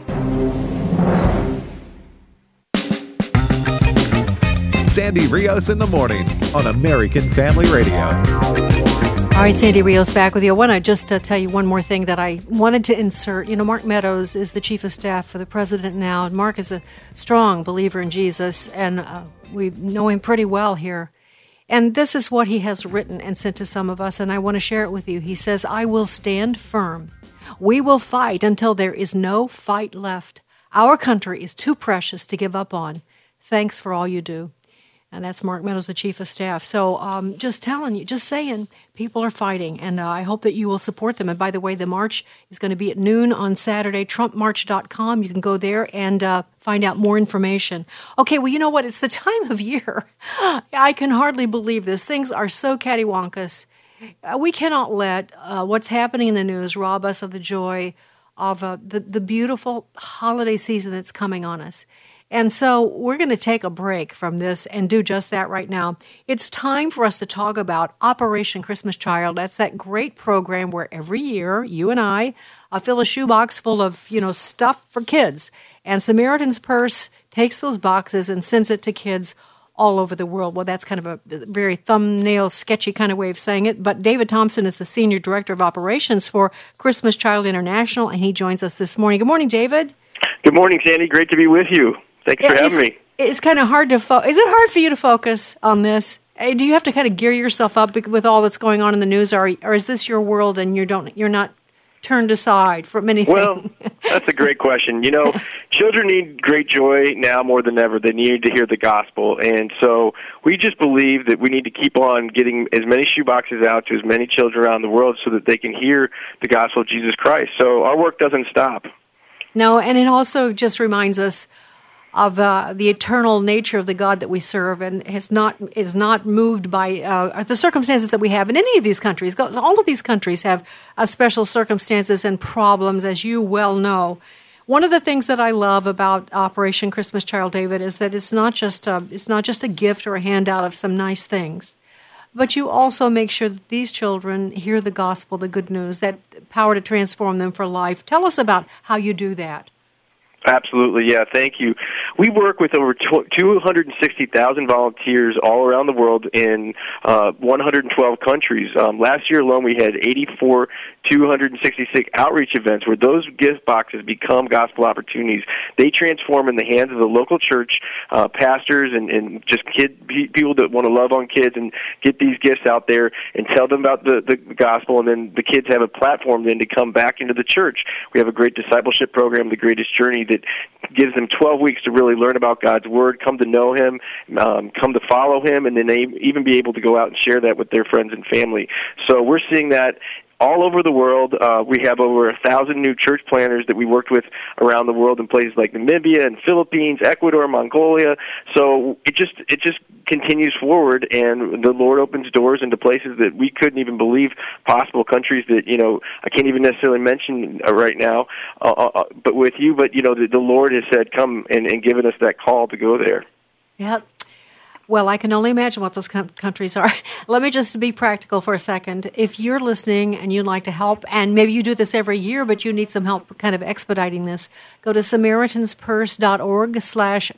Sandy Rios in the morning on American Family Radio. All right, Sandy Rios back with you. I want to just uh, tell you one more thing that I wanted to insert. You know, Mark Meadows is the chief of staff for the president now, and Mark is a strong believer in Jesus, and uh, we know him pretty well here. And this is what he has written and sent to some of us, and I want to share it with you. He says, I will stand firm. We will fight until there is no fight left. Our country is too precious to give up on. Thanks for all you do. And that's Mark Meadows, the chief of staff. So um, just telling you, just saying, people are fighting, and uh, I hope that you will support them. And by the way, the march is going to be at noon on Saturday, trump march dot com. You can go there and uh, find out more information. Okay, well, you know what? It's the time of year. I can hardly believe this. Things are so cattywampus. Uh, we cannot let uh, what's happening in the news rob us of the joy of uh, the, the beautiful holiday season that's coming on us. And so we're going to take a break from this and do just that right now. It's time for us to talk about Operation Christmas Child. That's that great program where every year you and I uh, fill a shoebox full of, you know, stuff for kids. And Samaritan's Purse takes those boxes and sends it to kids all over the world. Well, that's kind of a very thumbnail sketchy kind of way of saying it. But David Thompson is the Senior Director of Operations for Christmas Child International, and he joins us this morning. Good morning, David. Good morning, Sandy. Great to be with you. Thanks for it's, having me. It's kind of hard to fo- Is it hard for you to focus on this? Do you have to kind of gear yourself up with all that's going on in the news, or, or is this your world and you don't you're not turned aside from anything? Well, that's a great question. You know, children need great joy now more than ever. They need to hear the gospel. And so we just believe that we need to keep on getting as many shoeboxes out to as many children around the world so that they can hear the gospel of Jesus Christ. So our work doesn't stop. No, and it also just reminds us of uh, the eternal nature of the God that we serve, and is not is not moved by uh, the circumstances that we have in any of these countries. All of these countries have uh, special circumstances and problems, as you well know. One of the things that I love about Operation Christmas Child, David, is that it's not just a, it's not just a gift or a handout of some nice things, but you also make sure that these children hear the gospel, the good news, that power to transform them for life. Tell us about how you do that. Absolutely, yeah, thank you. We work with over two hundred sixty thousand volunteers all around the world in uh, one hundred twelve countries. Um, last year alone, we had eighty-four two hundred sixty-six outreach events where those gift boxes become gospel opportunities. They transform in the hands of the local church, uh, pastors, and, and just kid people that want to love on kids and get these gifts out there and tell them about the, the gospel, and then the kids have a platform then to come back into the church. We have a great discipleship program, The Greatest Journey, that gives them twelve weeks to really learn about God's Word, come to know Him, um, come to follow Him, and then they even be able to go out and share that with their friends and family. So we're seeing that all over the world. Uh, we have over a thousand new church planners that we worked with around the world in places like Namibia and Philippines, Ecuador, Mongolia. So it just it just continues forward, and the Lord opens doors into places that we couldn't even believe possible. Countries that you know I can't even necessarily mention uh, right now, uh, uh, but with you. But you know the, the Lord has said, "Come," and, and given us that call to go there. Yeah. Well, I can only imagine what those com- countries are. Let me just be practical for a second. If you're listening and you'd like to help, and maybe you do this every year, but you need some help kind of expediting this, go to SamaritansPurse.org slash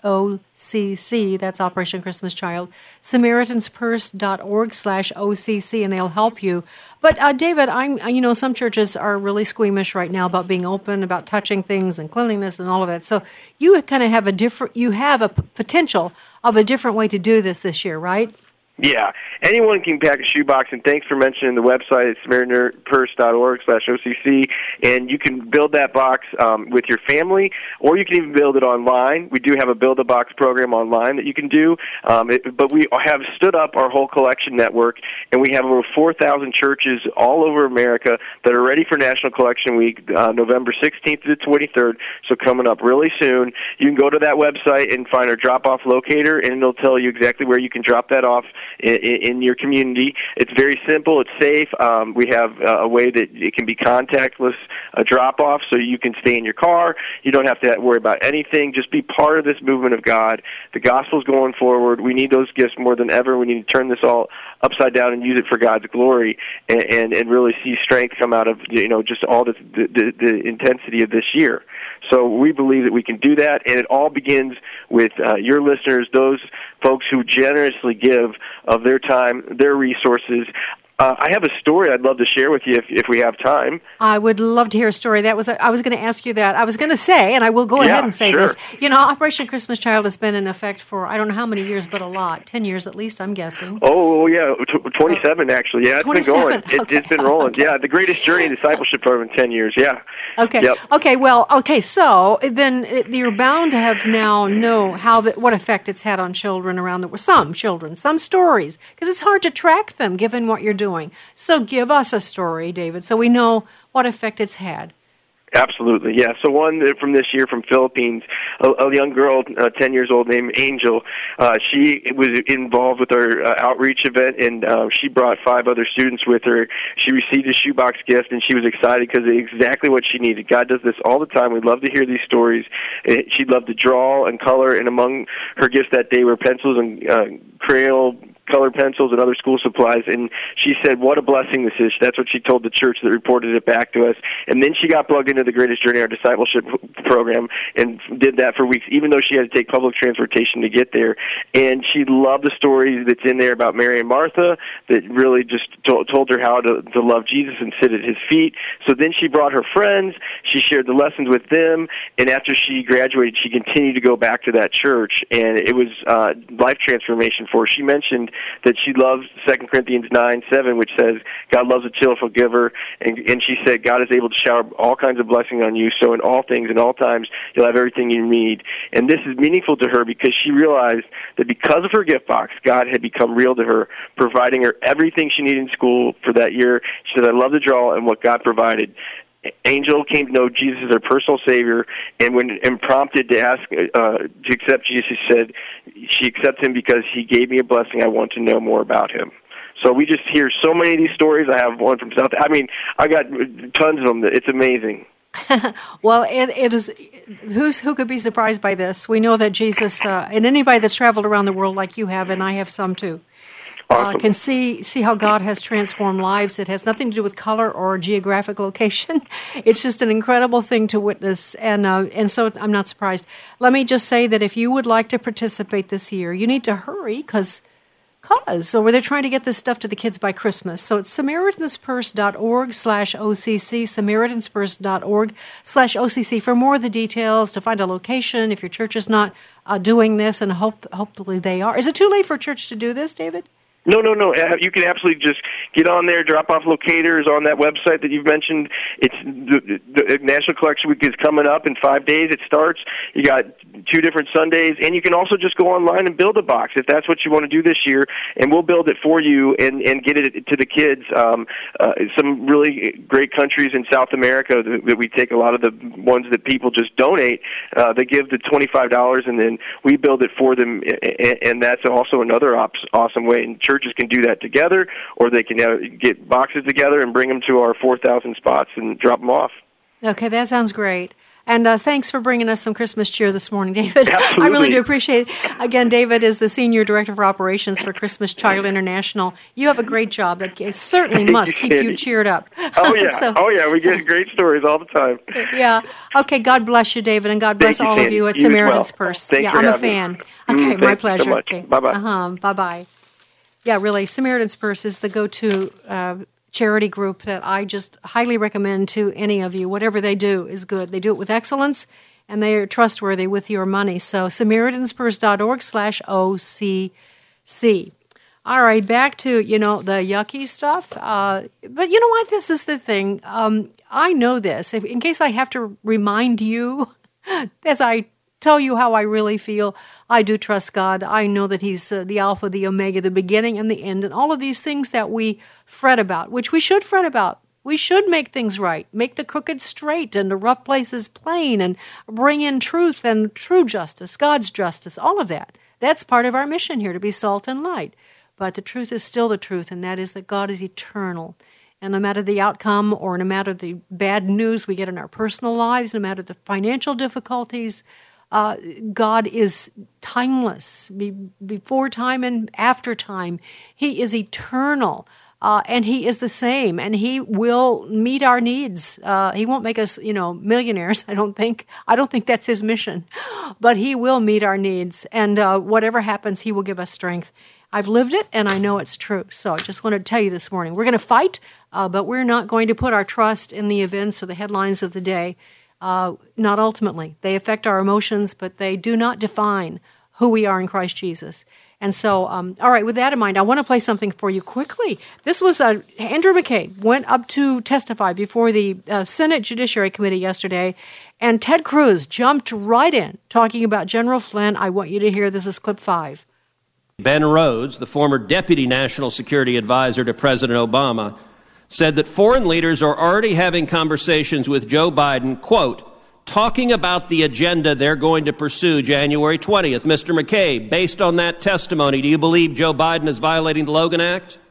OCC. That's Operation Christmas Child. SamaritansPurse.org slash OCC, and they'll help you. But, uh, David, I'm, you know, some churches are really squeamish right now about being open, about touching things and cleanliness and all of that. So you kind of have a different, you have a p- potential of a different way to do this this year, right? Yeah, anyone can pack a shoebox, and thanks for mentioning the website. It's SamaritanPurse.org slash OCC, and you can build that box um, with your family, or you can even build it online. We do have a Build-A-Box program online that you can do, um, it, but we have stood up our whole collection network, and we have over four thousand churches all over America that are ready for National Collection Week, uh, November sixteenth to the twenty-third, so coming up really soon. You can go to that website and find our drop-off locator, and it'll tell you exactly where you can drop that off In, in your community. It's very simple. It's safe. Um, we have uh, a way that it can be contactless uh, drop-off, so you can stay in your car. You don't have to worry about anything. Just be part of this movement of God. The gospel's going forward. We need those gifts more than ever. We need to turn this all upside down and use it for God's glory, and, and, and really see strength come out of you know just all this, the, the the intensity of this year. So we believe that we can do that, and it all begins with uh, your listeners, those folks who generously give of their time, their resources. Uh, I have a story I'd love to share with you if, if we have time. I would love to hear a story. That was I was going to ask you that. I was going to say, and I will go yeah, ahead and say sure. this. You know, Operation Christmas Child has been in effect for, I don't know how many years, but a lot. Ten years at least, I'm guessing. Oh, yeah, T- twenty-seven actually. Yeah, it's been going. It, okay. It's been rolling. Okay. Yeah, the Greatest Journey Discipleship Program in ten years, yeah. Okay. Yep. Okay, well, okay, so then it, you're bound to have now know how the, what effect it's had on children around the world. Some children, some stories, because it's hard to track them given what you're doing. So give us a story, David, so we know what effect it's had. Absolutely, yeah. So one from this year from Philippines, a, a young girl, uh, ten years old, named Angel. Uh, she was involved with our uh, outreach event, and uh, she brought five other students with her. She received a shoebox gift, and she was excited because it's exactly what she needed. God does this all the time. We love to hear these stories. She loved to draw and color, and among her gifts that day were pencils and uh, crayon color pencils and other school supplies, and she said, what a blessing this is. That's what she told the church that reported it back to us. And then she got plugged into the Greatest Journey, our discipleship program, and did that for weeks, even though she had to take public transportation to get there. And she loved the story that's in there about Mary and Martha that really just to- told her how to, to love Jesus and sit at his feet. So then she brought her friends, she shared the lessons with them, and after she graduated, she continued to go back to that church, and it was uh, life transformation for her. She mentioned that she loves Second Corinthians nine seven, which says, God loves a cheerful giver, and, and she said, God is able to shower all kinds of blessing on you, so in all things, in all times, you'll have everything you need. And this is meaningful to her because she realized that because of her gift box, God had become real to her, providing her everything she needed in school for that year. She said, I love to draw and what God provided. Angel came to know Jesus as her personal Savior, and when and prompted to ask uh, to accept Jesus, she said she accepts him because he gave me a blessing. I want to know more about him. So we just hear so many of these stories. I have one from South. I mean, I got tons of them. It's amazing. Well, it, it is. Who's who could be surprised by this? We know that Jesus, uh, and anybody that's traveled around the world like you have, and I have some too. Awesome. Uh, can see see how God has transformed lives. It has nothing to do with color or geographic location. It's just an incredible thing to witness, and uh, and so I'm not surprised. Let me just say that if you would like to participate this year, you need to hurry because cause so they're trying to get this stuff to the kids by Christmas. So it's Samaritan'sPurse.org slash OCC, Samaritan'sPurse.org slash OCC for more of the details, to find a location if your church is not uh, doing this, and hope hopefully they are. Is it too late for a church to do this, David? No, no, no. You can absolutely just get on there, drop off locators on that website that you've mentioned. It's the, the National Collection Week is coming up in five days. It starts. You got two different Sundays, and you can also just go online and build a box if that's what you want to do this year, and we'll build it for you and, and get it to the kids. Um, uh, some really great countries in South America that, that we take a lot of the ones that people just donate. Uh, they give the twenty-five dollars, and then we build it for them, and, and that's also another op- awesome way. And churches can do that together, or they can uh, get boxes together and bring them to our four thousand spots and drop them off. Okay, that sounds great. And uh, thanks for bringing us some Christmas cheer this morning, David. Absolutely. I really do appreciate it. Again, David is the Senior Director of Operations for Christmas Child International. You have a great job that certainly must keep you cheered up. Oh, yeah. so, oh, yeah. We get great stories all the time. Yeah. Okay, God bless you, David, and God bless Thank all you, of you at you Samaritan's well. Purse. Thanks yeah, for I'm a having fan. me. Okay, Mm, my thanks pleasure. so much. Okay. Bye-bye. Uh-huh. Bye-bye. Yeah, really, Samaritan's Purse is the go-to uh, charity group that I just highly recommend to any of you. Whatever they do is good. They do it with excellence, and they are trustworthy with your money. So Samaritan'sPurse.org slash OCC. All right, back to, you know, the yucky stuff. Uh, but you know what? This is the thing. Um, I know this. If, in case I have to remind you, as I tell you how I really feel, I do trust God. I know that he's uh, the Alpha, the Omega, the beginning and the end, and all of these things that we fret about, which we should fret about. We should make things right, make the crooked straight and the rough places plain, and bring in truth and true justice, God's justice, all of that. That's part of our mission here, to be salt and light. But the truth is still the truth, and that is that God is eternal. And no matter the outcome, or no matter the bad news we get in our personal lives, no matter the financial difficulties, Uh, God is timeless, be, before time and after time. He is eternal, uh, and He is the same, and He will meet our needs. Uh, he won't make us, you know, millionaires, I don't think. I don't think that's His mission. But He will meet our needs, and uh, whatever happens, He will give us strength. I've lived it, and I know it's true. So I just wanted to tell you this morning, we're going to fight, uh, but we're not going to put our trust in the events or the headlines of the day. Uh, not ultimately. They affect our emotions, but they do not define who we are in Christ Jesus. And so, um, all right, with that in mind, I want to play something for you quickly. This was uh, Andrew McCabe went up to testify before the uh, Senate Judiciary Committee yesterday, and Ted Cruz jumped right in talking about General Flynn. I want you to hear this is clip five. Ben Rhodes, the former Deputy National Security Advisor to President Obama, said that foreign leaders are already having conversations with Joe Biden, quote, talking about the agenda they're going to pursue January twentieth. Mister McCabe, based on that testimony, do you believe Joe Biden is violating the Logan Act?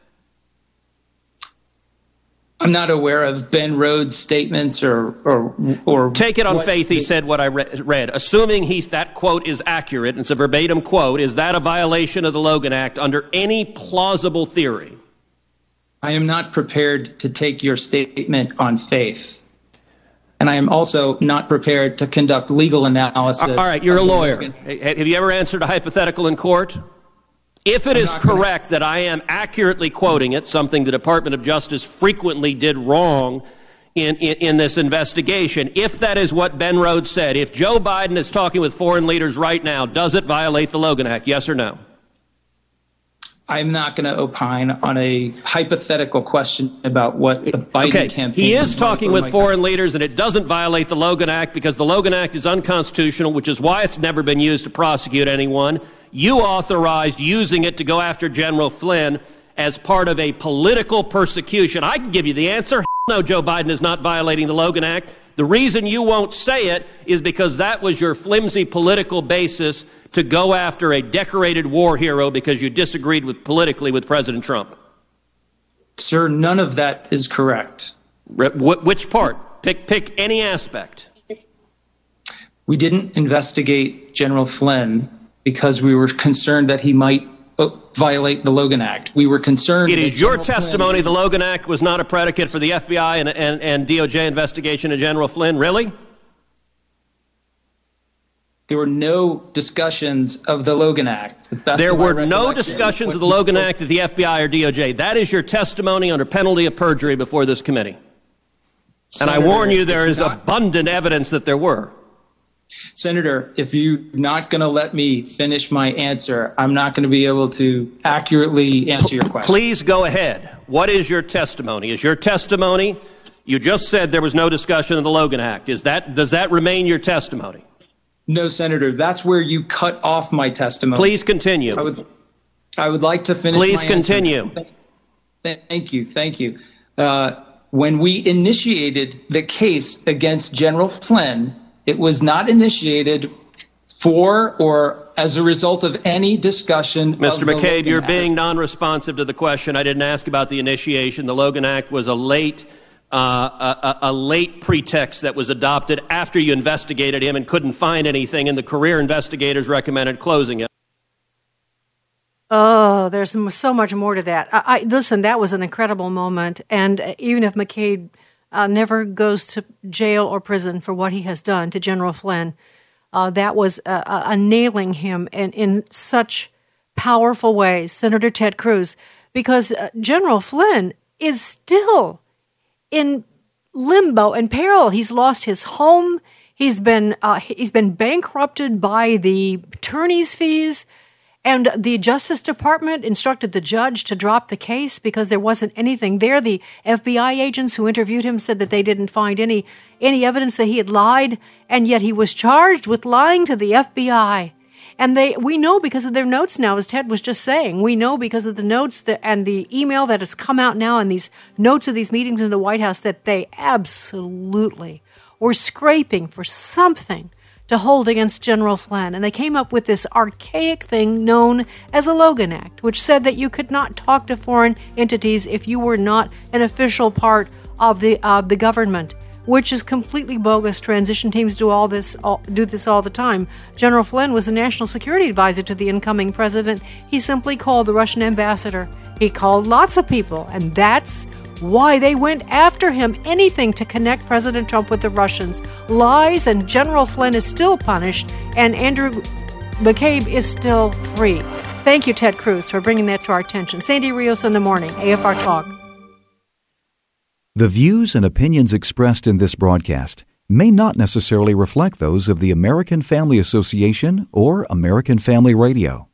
I'm not aware of Ben Rhodes' statements or or or take it on what faith. He said what I re- read. Assuming he's that quote is accurate, and it's a verbatim quote, is that a violation of the Logan Act under any plausible theory? I am not prepared to take your statement on faith. And I am also not prepared to conduct legal analysis. All right, you're a lawyer. Have you ever answered a hypothetical in court? If it is correct that I am accurately quoting it, something the Department of Justice frequently did wrong in, in, in this investigation, if that is what Ben Rhodes said, if Joe Biden is talking with foreign leaders right now, does it violate the Logan Act, yes or no? I'm not going to opine on a hypothetical question about what the Biden okay. campaign... He is talking with foreign leaders, and it doesn't violate the Logan Act because the Logan Act is unconstitutional, which is why it's never been used to prosecute anyone. You authorized using it to go after General Flynn as part of a political persecution. I can give you the answer. No, Joe Biden is not violating the Logan Act. The reason you won't say it is because that was your flimsy political basis to go after a decorated war hero because you disagreed with politically with President Trump. Sir, none of that is correct. Wh- which part? Pick pick any aspect. We didn't investigate General Flynn because we were concerned that he might violate the Logan Act. We were concerned... It is your testimony the Logan Act was not a predicate for the F B I and, and, and D O J investigation of General Flynn. Really? There were no discussions of the Logan Act. The there were no discussions of the Logan Act at the F B I or D O J. That is your testimony under penalty of perjury before this committee. And I warn you, there is abundant evidence that there were. Senator, if you're not going to let me finish my answer, I'm not going to be able to accurately answer your question. Please go ahead. What is your testimony? Is your testimony, you just said there was no discussion of the Logan Act. Is that, does that remain your testimony? No, Senator, that's where you cut off my testimony. Please continue. I would, I would like to finish Please my continue. Answer. Thank you. Thank you. Uh, when we initiated the case against General Flynn, it was not initiated for or as a result of any discussion. Mister McCabe, you're Act. being non-responsive to the question. I didn't ask about the initiation. The Logan Act was a late, uh, a, a late pretext that was adopted after you investigated him and couldn't find anything, and the career investigators recommended closing it. Oh, there's so much more to that. I, I, listen, that was an incredible moment, and even if McCabe Uh, never goes to jail or prison for what he has done to General Flynn, Uh, that was a, a nailing him in, in such powerful ways, Senator Ted Cruz, because uh, General Flynn is still in limbo and peril. He's lost his home. He's been uh, he's been bankrupted by the attorney's fees. And the Justice Department instructed the judge to drop the case because there wasn't anything there. The F B I agents who interviewed him said that they didn't find any any evidence that he had lied, and yet he was charged with lying to the F B I. And they we know because of their notes now, as Ted was just saying. We know because of the notes that, and the email that has come out now and these notes of these meetings in the White House that they absolutely were scraping for something to hold against General Flynn. And they came up with this archaic thing known as the Logan Act, which said that you could not talk to foreign entities if you were not an official part of the uh, the government, which is completely bogus. Transition teams do all this all, do this all the time. General Flynn was the national security advisor to the incoming president. He simply called the Russian ambassador. He called lots of people, and that's why they went after him. Anything to connect President Trump with the Russians. Lies, and General Flynn is still punished, and Andrew McCabe is still free. Thank you, Ted Cruz, for bringing that to our attention. Sandy Rios in the morning, A F R Talk. The views and opinions expressed in this broadcast may not necessarily reflect those of the American Family Association or American Family Radio.